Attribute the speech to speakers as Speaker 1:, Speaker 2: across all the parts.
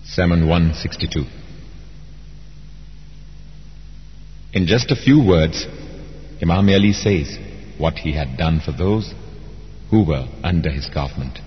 Speaker 1: Sermon 162. In just a few words, Imam Ali says what he had done for those who were under his government.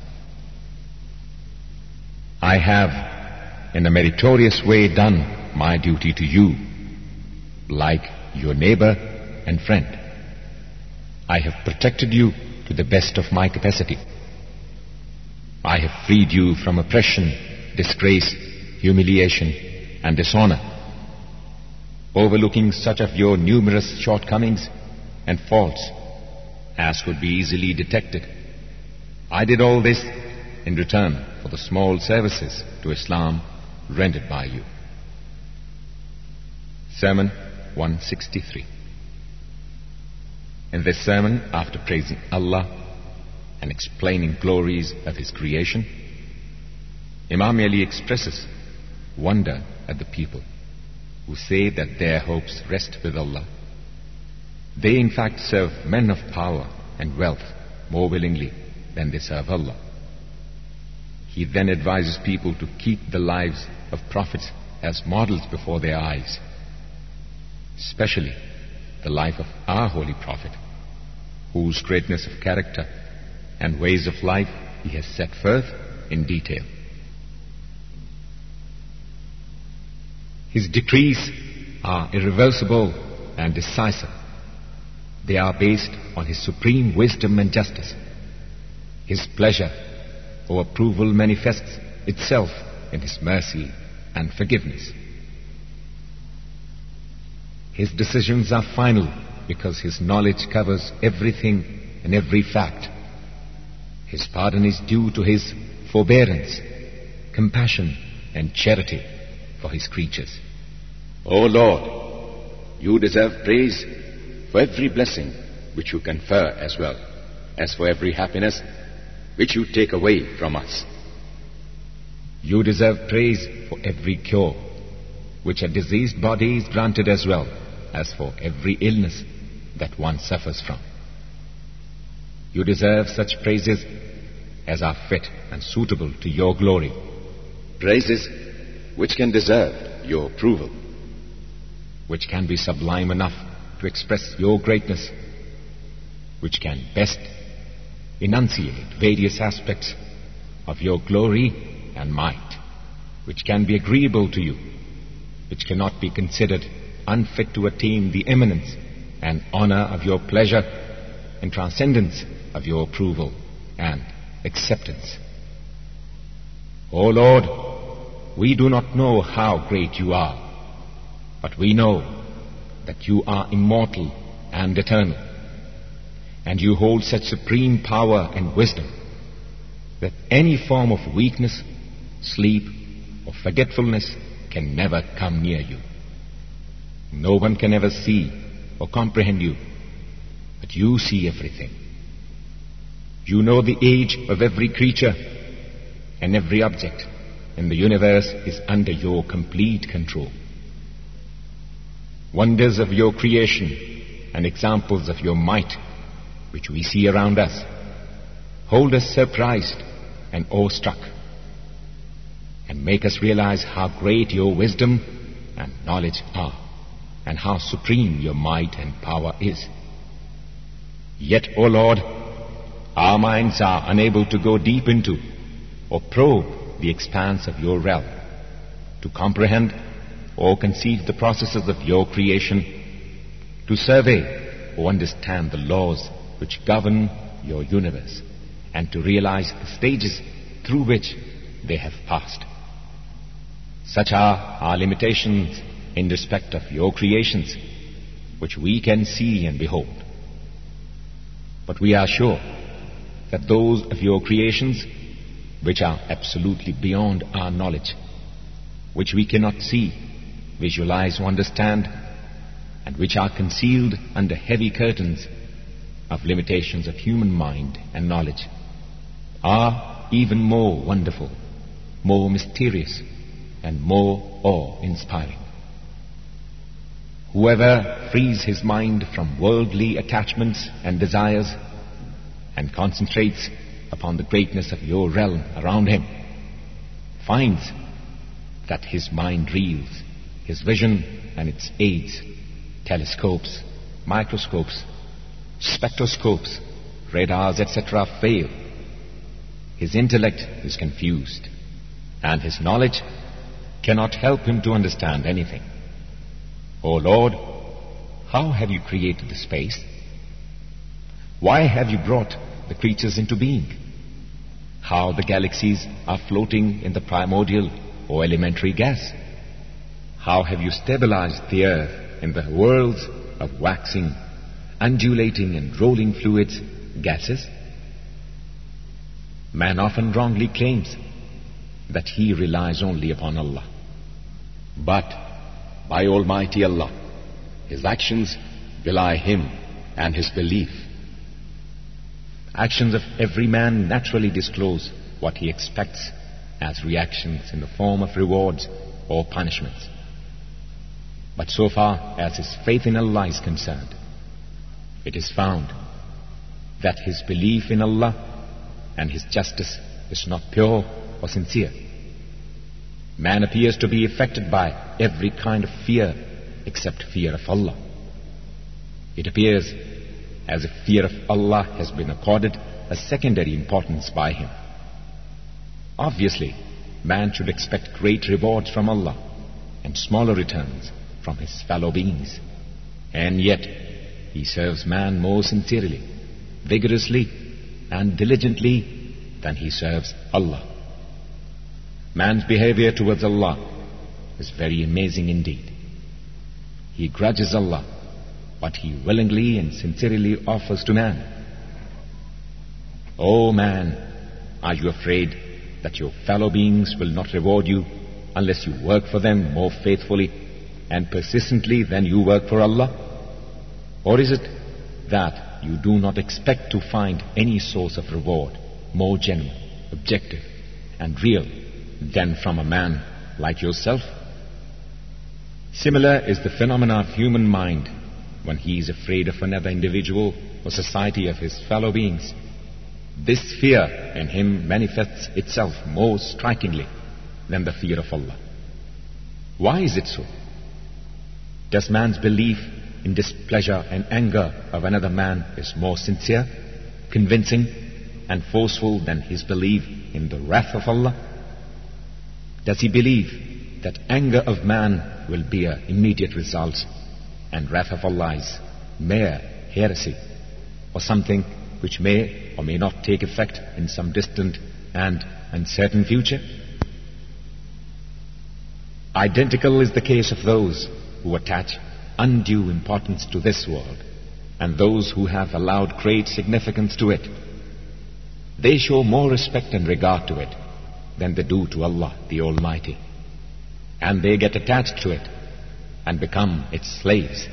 Speaker 1: I have, in a meritorious way, done my duty to you, like your neighbor and friend. I have protected you to the best of my capacity. I have freed you from oppression, disgrace, humiliation, and dishonor, overlooking such of your numerous shortcomings and faults as could be easily detected. I did all this in return for the small services to Islam rendered by you. Sermon 163. In this sermon, after praising Allah and explaining glories of His creation, Imam Ali expresses wonder at the people who say that their hopes rest with Allah. They in fact serve men of power and wealth more willingly than they serve Allah. He then advises people to keep the lives of prophets as models before their eyes, especially the life of our holy prophet, whose greatness of character and ways of life he has set forth in detail. His decrees are irreversible and decisive. They are based on His supreme wisdom and justice. His pleasure or approval manifests itself in His mercy and forgiveness. His decisions are final because His knowledge covers everything and every fact. His pardon is due to His forbearance, compassion, and charity for His creatures.
Speaker 2: O Lord, you deserve praise for every blessing which you confer, as well as for every happiness which you take away from us.
Speaker 1: You deserve praise for every cure which a diseased body is granted, as well as for every illness that one suffers from. You deserve such praises as are fit and suitable to your glory.
Speaker 2: Praises which can deserve your approval,
Speaker 1: which can be sublime enough to express your greatness, which can best enunciate various aspects of your glory and might, which can be agreeable to you, which cannot be considered unfit to attain the eminence and honor of your pleasure and transcendence of your approval and acceptance. O Lord, we do not know how great you are, but we know that you are immortal and eternal, and you hold such supreme power and wisdom that any form of weakness, sleep, or forgetfulness can never come near you. No one can ever see or comprehend you, but you see everything. You know the age of every creature, and every object in the universe is under your complete control. Wonders of your creation and examples of your might, which we see around us, hold us surprised and awestruck, and make us realize how great your wisdom and knowledge are, and how supreme your might and power is. Yet, O Lord, our minds are unable to go deep into or probe the expanse of your realm, to comprehend or conceive the processes of your creation, to survey or understand the laws which govern your universe, and to realize the stages through which they have passed. Such are our limitations in respect of your creations, which we can see and behold. But we are sure that those of your creations which are absolutely beyond our knowledge, which we cannot see, visualize or understand, and which are concealed under heavy curtains of limitations of human mind and knowledge, are even more wonderful, more mysterious, and more awe-inspiring. Whoever frees his mind from worldly attachments and desires and concentrates upon the greatness of your realm around him finds that his mind reels, his vision and its aids, telescopes, microscopes, spectroscopes, radars, etc. fail. His intellect is confused, and his knowledge cannot help him to understand anything. O Lord, how have you created the space? Why have you brought the creatures into being? How the galaxies are floating in the primordial or elementary gas? How have you stabilized the earth in the worlds of waxing, undulating and rolling fluids, gases? Man often wrongly claims that he relies only upon Allah.
Speaker 2: But by Almighty Allah, His actions belie Him and His belief.
Speaker 1: Actions of every man naturally disclose what he expects as reactions in the form of rewards or punishments. But so far as his faith in Allah is concerned, it is found that his belief in Allah and his justice is not pure or sincere. Man appears to be affected by every kind of fear except fear of Allah. It appears as if fear of Allah has been accorded a secondary importance by him. Obviously, man should expect great rewards from Allah and smaller returns from his fellow beings. And yet, he serves man more sincerely, vigorously, and diligently than he serves Allah. Man's behavior towards Allah is very amazing indeed. He grudges Allah what he willingly and sincerely offers to man. O man, are you afraid that your fellow beings will not reward you unless you work for them more faithfully and persistently than you work for Allah? Or is it that you do not expect to find any source of reward more genuine, objective, and real than from a man like yourself? Similar is the phenomena of human mind when he is afraid of another individual or society of his fellow beings. This fear in him manifests itself more strikingly than the fear of Allah. Why is it so? Does man's belief in displeasure and anger of another man is more sincere, convincing, and forceful than his belief in the wrath of Allah? Does he believe that anger of man will bear immediate results and wrath of Allah is mere heresy, or something which may or may not take effect in some distant and uncertain future? Identical is the case of those who attach undue importance to this world and those who have allowed great significance to it. They show more respect and regard to it than they do to Allah the Almighty, and they get attached to it and become its slaves.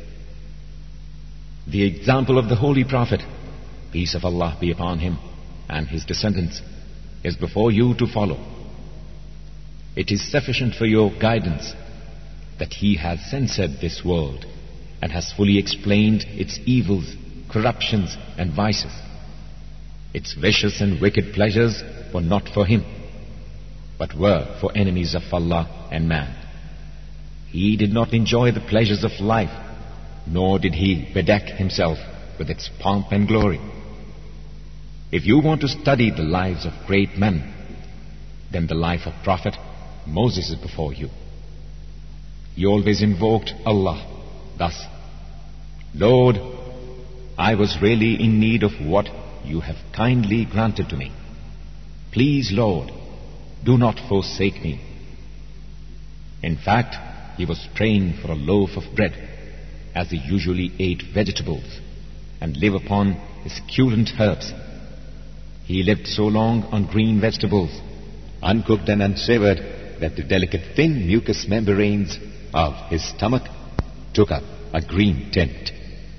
Speaker 1: The example of the Holy Prophet, peace of Allah be upon him, and his descendants, is before you to follow. It is sufficient for your guidance that he has censored this world and has fully explained its evils, corruptions, and vices. Its vicious and wicked pleasures were not for him, but were for enemies of Allah and man. He did not enjoy the pleasures of life, nor did he bedeck himself with its pomp and glory. If you want to study the lives of great men, then the life of Prophet Moses is before you. He always invoked Allah thus: Lord, I was really in need of what you have kindly granted to me. Please, Lord, do not forsake me. In fact, he was praying for a loaf of bread, as he usually ate vegetables and lived upon succulent herbs. He lived so long on green vegetables, uncooked and unsavored, that the delicate thin mucous membranes of his stomach took up a green tint.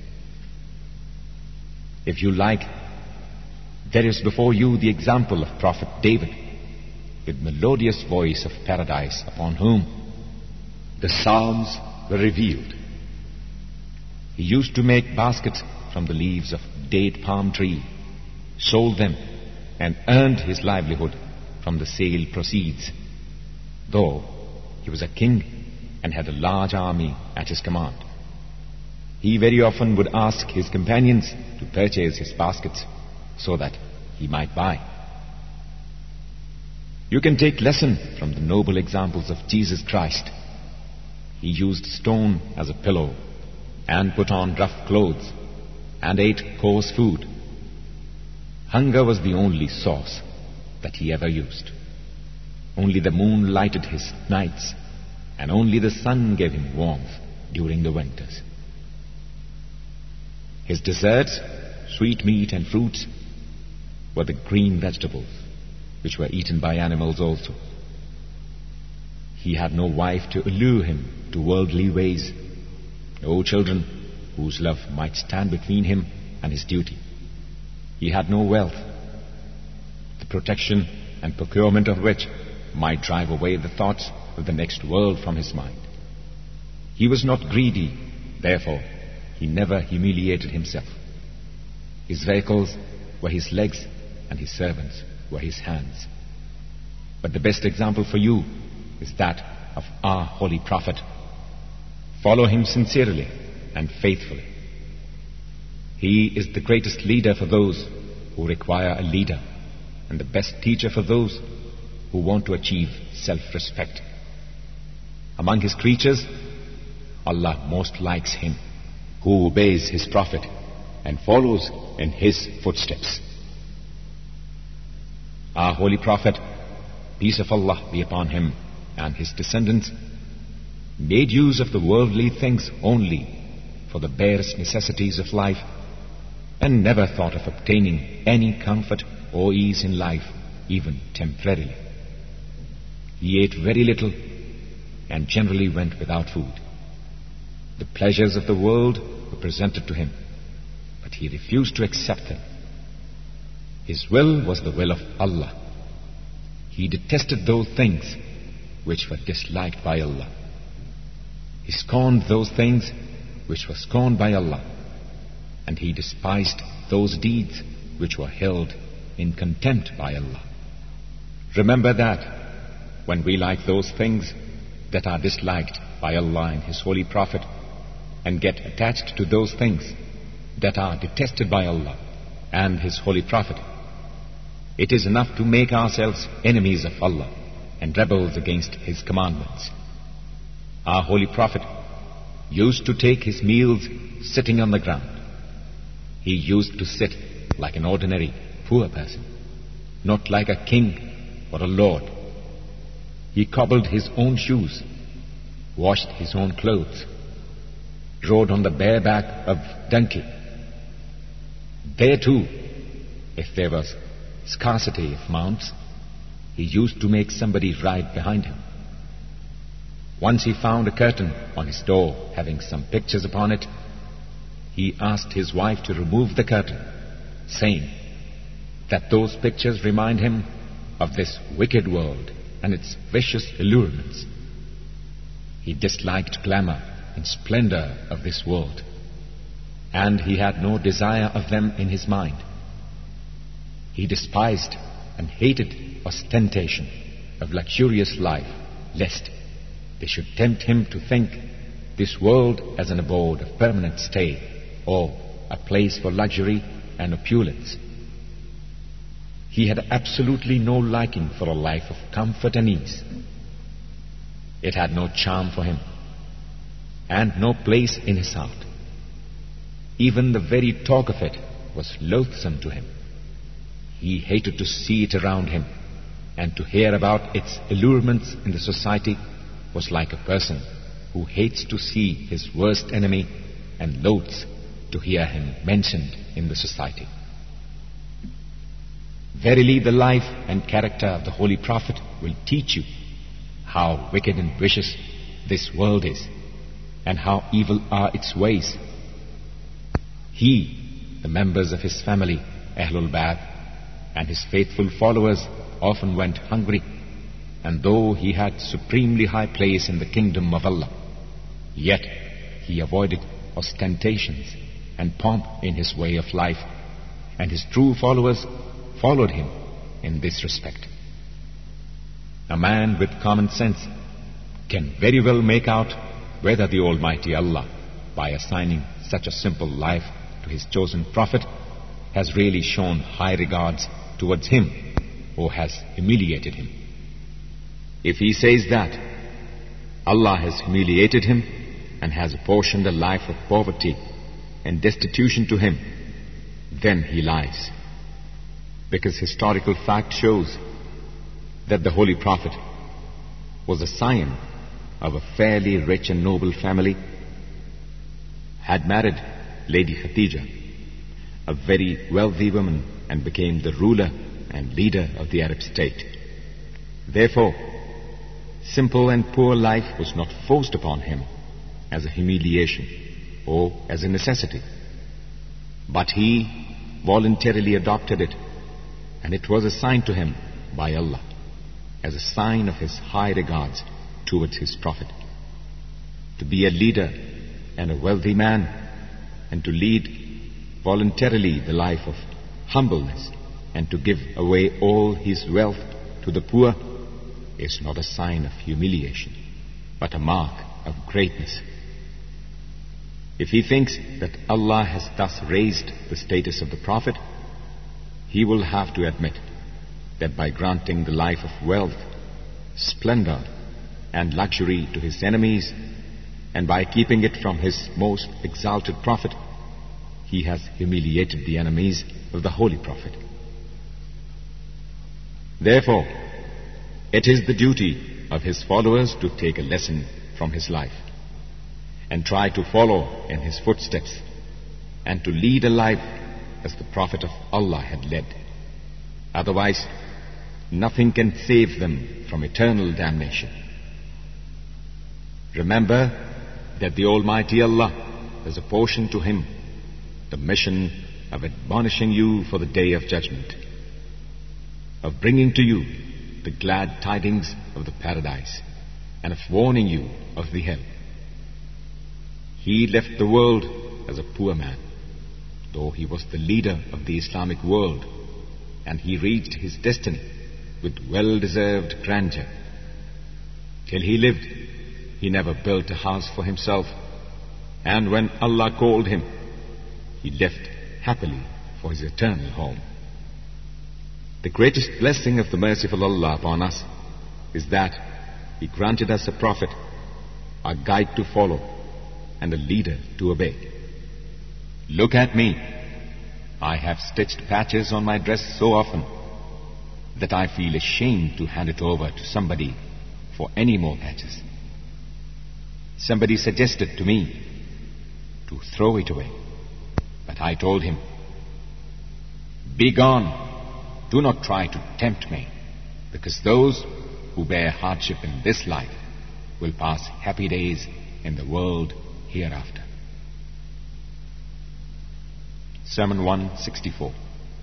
Speaker 1: If you like, there is before you the example of Prophet David, with melodious voice of paradise, upon whom the Psalms were revealed. He used to make baskets from the leaves of date palm tree, sold them, and earned his livelihood from the sale proceeds, though he was a king and had a large army at his command. He very often would ask his companions to purchase his baskets so that he might buy. You can take lesson from the noble examples of Jesus Christ. He used stone as a pillow and put on rough clothes and ate coarse food. Hunger was the only sauce that he ever used. Only the moon lighted his nights, and only the sun gave him warmth during the winters. His desserts, sweet meat and fruits, were the green vegetables, which were eaten by animals also. He had no wife to allure him to worldly ways, no children whose love might stand between him and his duty. He had no wealth, the protection and procurement of which might drive away the thoughts of the next world from his mind. He was not greedy, therefore he never humiliated himself. His vehicles were his legs and his servants were his hands. But the best example for you is that of our holy prophet. Follow him sincerely and faithfully. He is the greatest leader for those who require a leader, and the best teacher for those who want to achieve self-respect. Among his creatures, Allah most likes him
Speaker 2: who obeys his prophet and follows in his footsteps.
Speaker 1: Our holy prophet, peace of Allah be upon him and his descendants, made use of the worldly things only for the barest necessities of life, and never thought of obtaining any comfort or ease in life, even temporarily. He ate very little and generally went without food. The pleasures of the world were presented to him, but he refused to accept them. His will was the will of Allah. He detested those things which were disliked by Allah. He scorned those things which were scorned by Allah, and he despised those deeds which were held in contempt by Allah. Remember that when we like those things that are disliked by Allah and His holy Prophet, and get attached to those things that are detested by Allah and His holy Prophet, it is enough to make ourselves enemies of Allah and rebels against His commandments. Our holy Prophet used to take his meals sitting on the ground. He used to sit like an ordinary poor person, not like a king or a lord. He cobbled his own shoes, washed his own clothes, rode on the bare back of donkey. There too, if there was scarcity of mounts, he used to make somebody ride behind him. Once he found a curtain on his door having some pictures upon it. He asked his wife to remove the curtain, saying that those pictures remind him of this wicked world and its vicious allurements. He disliked glamour and splendor of this world, and he had no desire of them in his mind. He despised and hated ostentation of luxurious life, lest they should tempt him to think this world as an abode of permanent stay, or a place for luxury and opulence. He had absolutely no liking for a life of comfort and ease. It had no charm for him, and no place in his heart. Even the very talk of it was loathsome to him. He hated to see it around him, and to hear about its allurements in the society was like a person who hates to see his worst enemy and loathes to hear him mentioned in the society. Verily, the life and character of the Holy Prophet will teach you how wicked and vicious this world is, and how evil are its ways. He, the members of his family, Ahlul Bayt, and his faithful followers often went hungry, and though he had supremely high place in the kingdom of Allah, yet he avoided ostentations and pomp in his way of life, and his true followers followed him in this respect. A man with common sense can very well make out whether the Almighty Allah, by assigning such a simple life to His chosen Prophet, has really shown high regards towards him or has humiliated him. If he says that Allah has humiliated him and has apportioned a life of poverty and destitution to him, then he lies. Because historical fact shows that the Holy Prophet was a scion of a fairly rich and noble family, had married Lady Khadija, a very wealthy woman, and became the ruler and leader of the Arab state. Therefore, simple and poor life was not forced upon him as a humiliation or as a necessity, but he voluntarily adopted it, and it was assigned to him by Allah as a sign of His high regards towards His Prophet. To be a leader and a wealthy man, and to lead voluntarily the life of humbleness, and to give away all his wealth to the poor, is not a sign of humiliation, but a mark of greatness. If he thinks that Allah has thus raised the status of the Prophet, he will have to admit that by granting the life of wealth, splendor, and luxury to his enemies, and by keeping it from his most exalted Prophet, he has humiliated the enemies of the Holy Prophet. Therefore, it is the duty of his followers to take a lesson from his life and try to follow in his footsteps and to lead a life as the Prophet of Allah had led. Otherwise, nothing can save them from eternal damnation. Remember that the Almighty Allah has apportioned to him the mission of admonishing you for the Day of Judgment, of bringing to you the glad tidings of the paradise, and of warning you of the hell. He left the world as a poor man, though he was the leader of the Islamic world, and he reached his destiny with well-deserved grandeur. Till he lived, he never built a house for himself, and when Allah called him, he left happily for his eternal home. The greatest blessing of the merciful Allah upon us is that He granted us a prophet, a guide to follow, and a leader to obey. Look at me. I have stitched patches on my dress so often that I feel ashamed to hand it over to somebody for any more patches. Somebody suggested to me to throw it away, but I told him, "Be gone. Do not try to tempt me, because those who bear hardship in this life will pass happy days in the world hereafter." Sermon 164.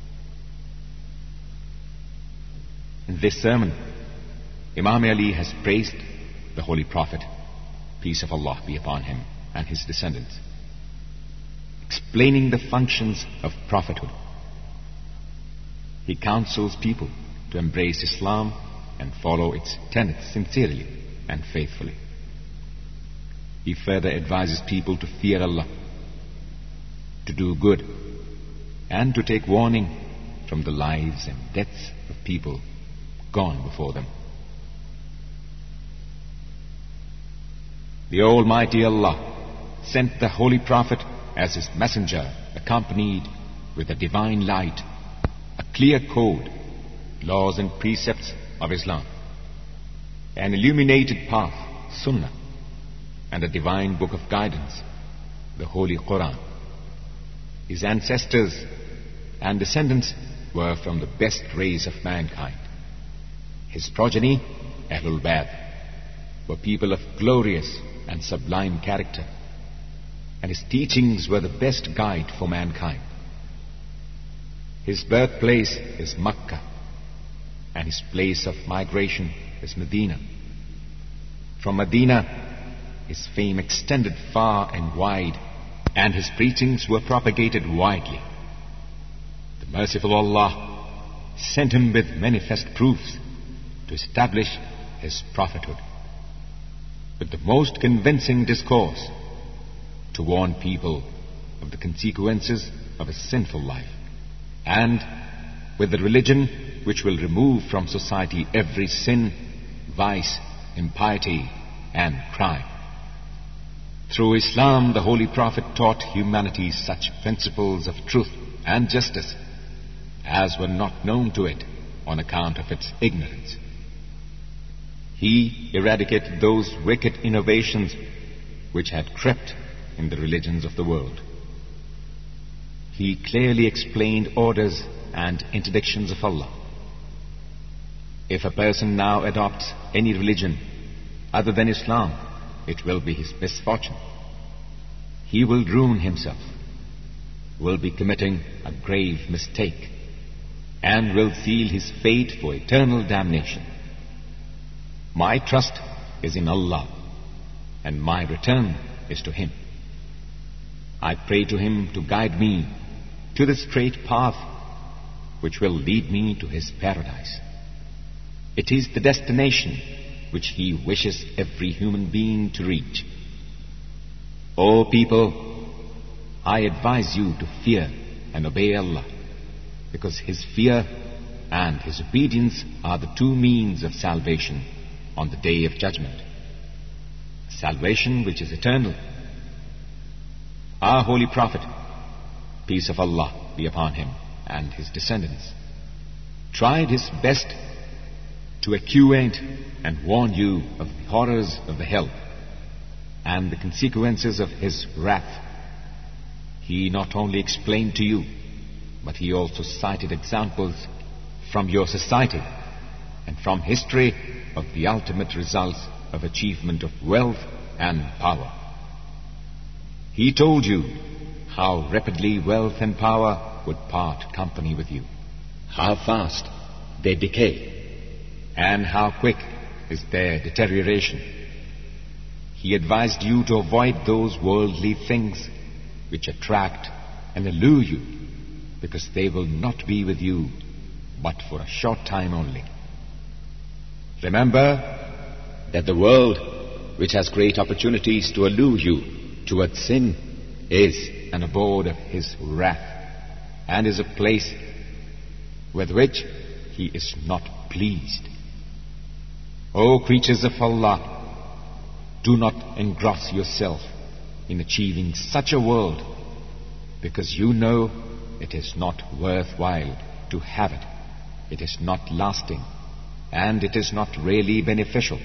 Speaker 1: In this sermon, Imam Ali has praised the Holy Prophet, peace of Allah be upon him, and his descendants, explaining the functions of prophethood. He counsels people to embrace Islam and follow its tenets sincerely and faithfully. He further advises people to fear Allah, to do good, and to take warning from the lives and deaths of people gone before them. The Almighty Allah sent the Holy Prophet as his messenger, accompanied with a divine light, a clear code, laws and precepts of Islam, an illuminated path, Sunnah, and a divine book of guidance, the Holy Quran. His ancestors and descendants were from the best race of mankind. His progeny, Ahlul Bayt, were people of glorious and sublime character, and his teachings were the best guide for mankind. His birthplace is Makkah, and his place of migration is Medina. From Medina, his fame extended far and wide, and his preachings were propagated widely. The merciful Allah sent him with manifest proofs to establish his prophethood. with the most convincing discourse to warn people of the consequences of a sinful life, and with the religion which will remove from society every sin, vice, impiety, and crime. Through Islam, the Holy Prophet taught humanity such principles of truth and justice as were not known to it on account of its ignorance. He eradicated those wicked innovations which had crept in the religions of the world. He clearly explained orders and interdictions of Allah. If a person now adopts any religion other than Islam, it will be his misfortune. He will ruin himself, will be committing a grave mistake, and will seal his fate for eternal damnation. My trust is in Allah, and my return is to Him. I pray to Him to guide me to the straight path which will lead me to His paradise. It is the destination which He wishes every human being to reach. O people, I advise you to fear and obey Allah, because His fear and His obedience are the two means of salvation on the Day of Judgment. Salvation which is eternal. Our Holy Prophet, peace of Allah be upon him and his descendants, tried his best to acquaint and warn you of the horrors of the hell and the consequences of his wrath. He not only explained to you, but he also cited examples from your society and from history of the ultimate results of achievement of wealth and power. He told you how rapidly wealth and power would part company with you, how fast they decay, and how quick is their deterioration. He advised you to avoid those worldly things which attract and allure you, because they will not be with you but for a short time only. Remember that the world, which has great opportunities to allure you towards sin, is an abode of His wrath and is a place with which He is not pleased. O creatures of Allah, do not engross yourself in achieving such a world, because you know it is not worthwhile to have it. It is not lasting, and it is not really beneficial.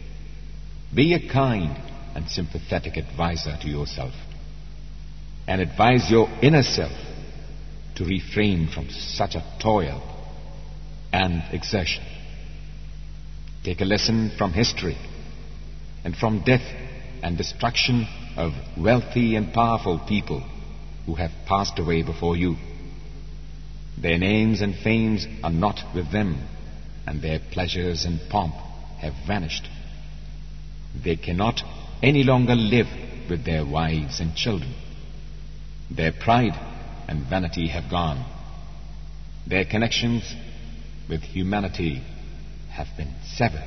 Speaker 1: Be a kind and sympathetic advisor to yourself, and advise your inner self to refrain from such a toil and exertion. Take a lesson from history and from death and destruction of wealthy and powerful people who have passed away before you. Their names and fames are not with them, and their pleasures and pomp have vanished. They cannot any longer live with their wives and children. Their pride and vanity have gone. Their connections with humanity have been severed.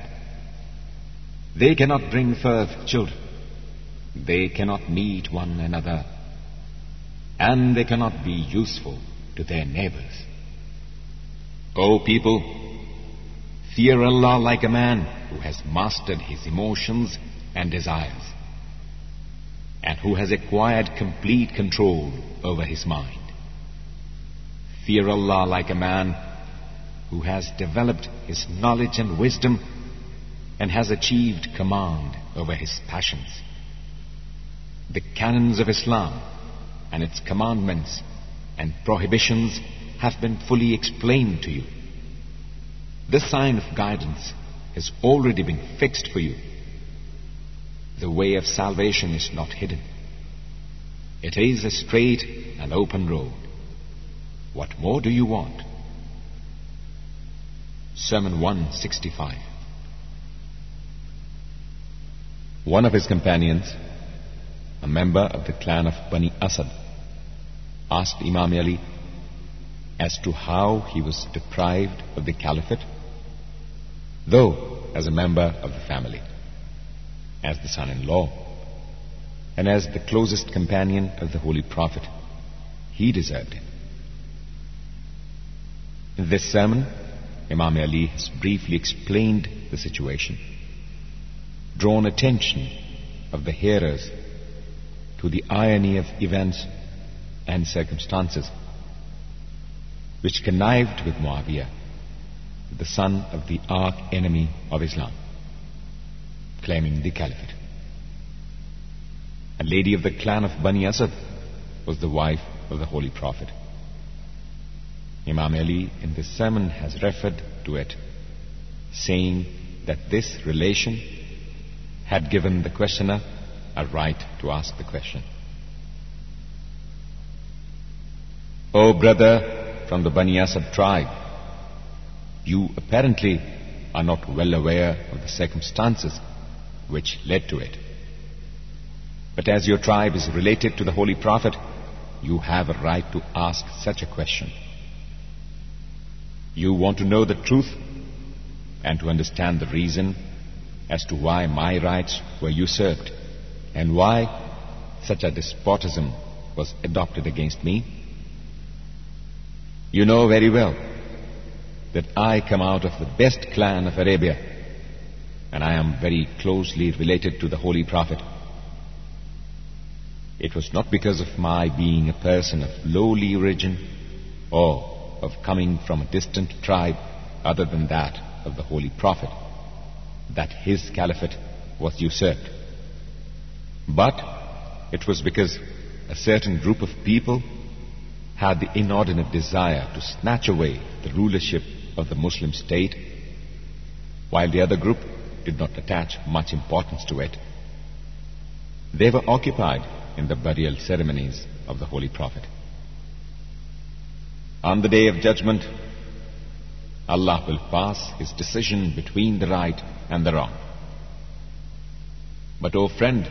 Speaker 1: They cannot bring forth children. They cannot meet one another, and they cannot be useful to their neighbors. O people, fear Allah like a man who has mastered his emotions and desires, and who has acquired complete control over his mind. Fear Allah like a man who has developed his knowledge and wisdom and has achieved command over his passions. The canons of Islam and its commandments and prohibitions have been fully explained to you. The sign of guidance has already been fixed for you. The way of salvation is not hidden. It is a straight and open road. What more do you want? Sermon 165. One of his companions, a member of the clan of Bani Asad, asked Imam Ali as to how he was deprived of the caliphate, though as a member of the family. as the son-in-law, and as the closest companion of the Holy Prophet. He deserved it. In this sermon, Imam Ali has briefly explained the situation, drawn attention of the hearers to the irony of events and circumstances which connived with Muawiyah, the son of the arch-enemy of Islam, claiming the caliphate. A lady of the clan of Bani Asad was the wife of the Holy Prophet. Imam Ali in this sermon has referred to it, saying that this relation had given the questioner a right to ask the question. O brother from the Bani Asad tribe, you apparently are not well aware of the circumstances which led to it. But as your tribe is related to the Holy Prophet, you have a right to ask such a question. You want to know the truth and to understand the reason as to why my rights were usurped and why such a despotism was adopted against me. You know very well that I come out of the best clan of Arabia, and I am very closely related to the Holy Prophet. It was not because of my being a person of lowly origin or of coming from a distant tribe other than that of the Holy Prophet that his caliphate was usurped. But it was because a certain group of people had the inordinate desire to snatch away the rulership of the Muslim state, while the other group did not attach much importance to it. They were occupied in the burial ceremonies of the Holy Prophet. On the Day of Judgment, Allah will pass His decision between the right and the wrong. But, O friend,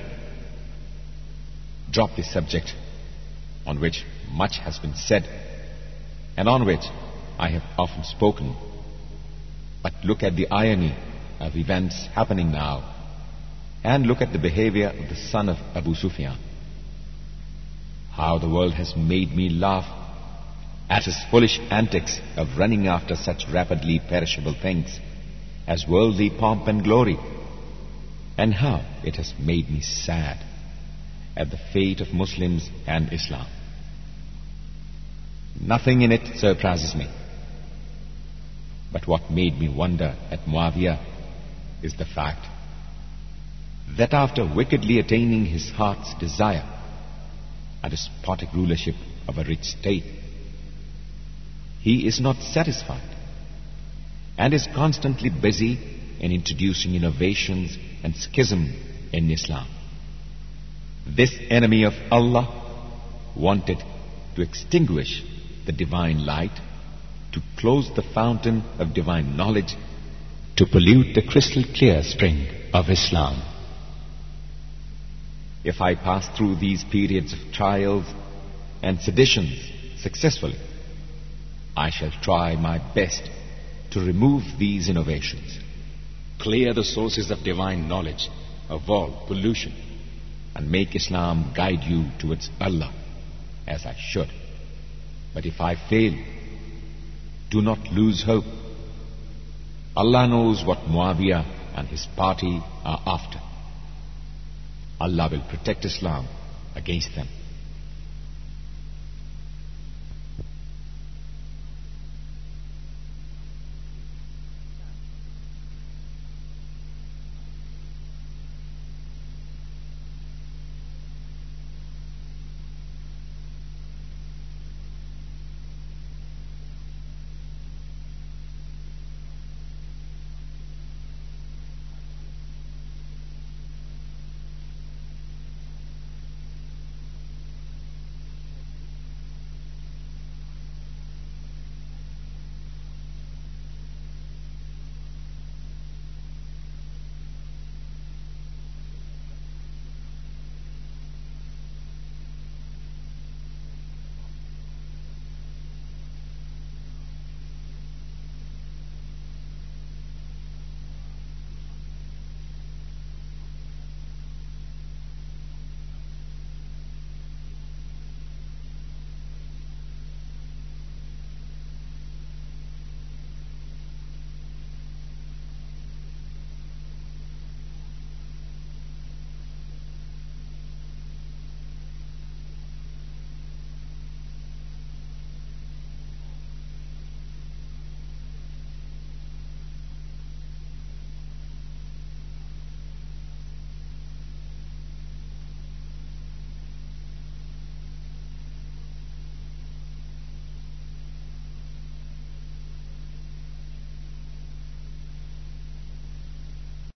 Speaker 1: drop this subject on which much has been said and on which I have often spoken. But look at the irony of events happening now, and look at the behavior of the son of Abu Sufyan. How the world has made me laugh at his foolish antics of running after such rapidly perishable things as worldly pomp and glory, and how it has made me sad at the fate of Muslims and Islam. Nothing in it surprises me. But what made me wonder at Muawiyah is the fact that after wickedly attaining his heart's desire, a despotic rulership of a rich state, he is not satisfied and is constantly busy in introducing innovations and schism in Islam. This enemy of Allah wanted to extinguish the divine light, to close the fountain of divine knowledge, to pollute the crystal clear spring of Islam. If I pass through these periods of trials and seditions successfully, I shall try my best to remove these innovations, clear the sources of divine knowledge of all pollution, and make Islam guide you towards Allah as I should. But if I fail, do not lose hope. Allah knows what Muawiyah and his party are after. Allah will protect Islam against them.